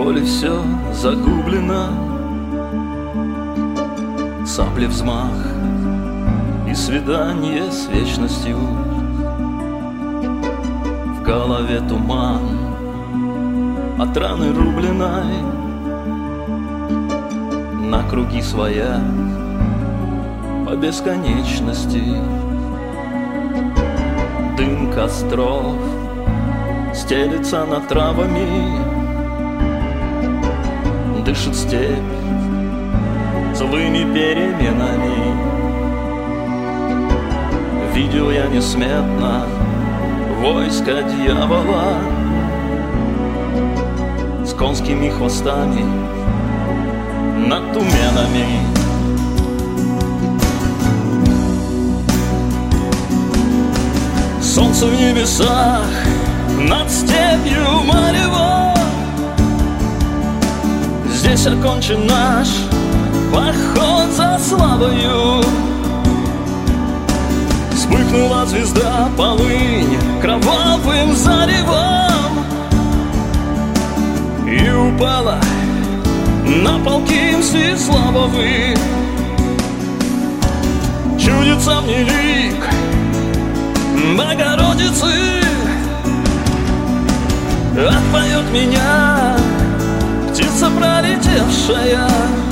коли все загублено, сабли взмах и свидание с вечностью. В голове туман от раны рубленной, на круги своя по бесконечности. Дым костров стелется над травами, дышит степь злыми переменами. Видел я несметно войска дьявола с конскими хвостами над туменами. Солнце в небесах над степью марево. Здесь окончен наш поход за славою. Вспыхнула звезда полынь кровавым заревом и упала на полки Всеславовы. Чудится мне лик Богородицы, отпоет меня птица пролетевшая.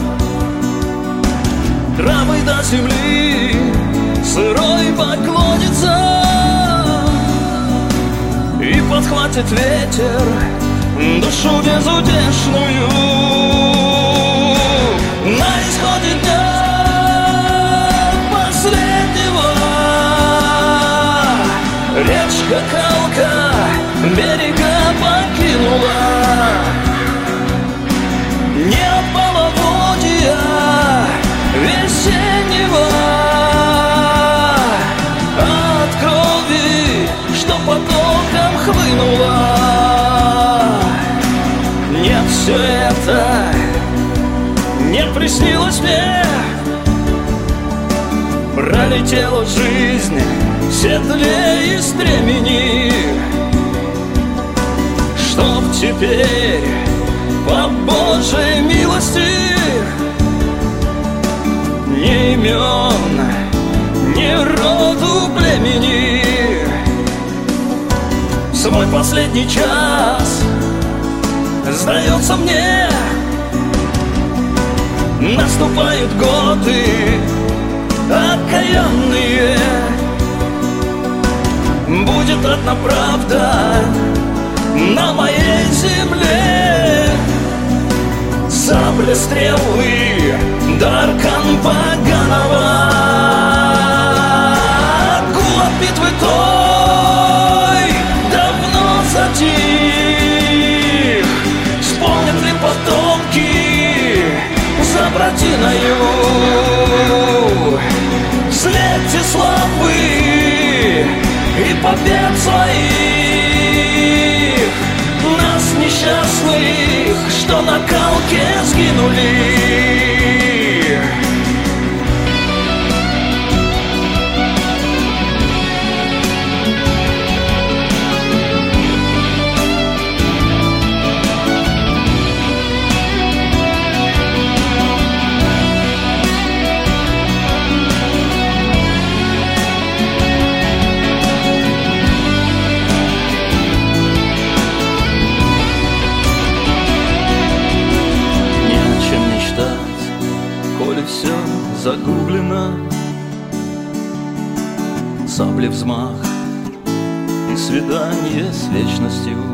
Травой до земли сырой поклонится и подхватит ветер душу безутешную. На исходе дня последнего речка Калка берега покинула. Не от половодья весеннего, а от крови, что потоком хлынула. Нет, все это не приснилось мне. Пролетела жизнь светлее стремени, чтоб теперь по Божьей милости ни имен, ни роду племени в свой последний час, сдается мне, наступают годы окаянные. Будет одна правда на моей земле. Сабли, стрелы, Даркан поганого. Гул битвы той давно затих. Вспомнят ли потомки за братиною свете славы и побед своих? Нас несчастных, что на Калке сгинули. Все загублено, сабли взмах и свидание с вечностью.